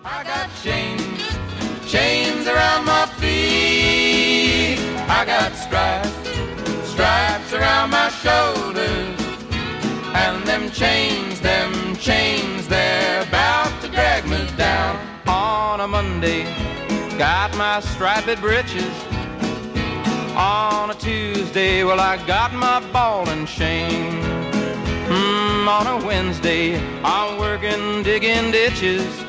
I got chains, chains around my feet. I got stripes, stripes around my shoulders. And them chains, they're about to drag me down. On a Monday, got my striped breeches. On a Tuesday, well, I got my ball and chain. On a Wednesday, I'm working digging ditches.